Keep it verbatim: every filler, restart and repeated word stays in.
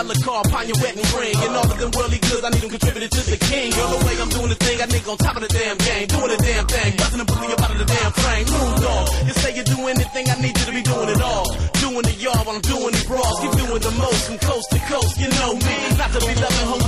hella car, upon your wedding ring. And all of them worldly goods, I need them contributed to the king. Girl, the way I'm doing the thing, I nigga on top of the damn game. Doing the damn thing, busting and pulling you out of the damn frame. Moon dog, you say you do anything, I need you to be doing it all. Doing the yard while I'm doing the bras. Keep doing the most from coast to coast, you know me. Not to be loving hoes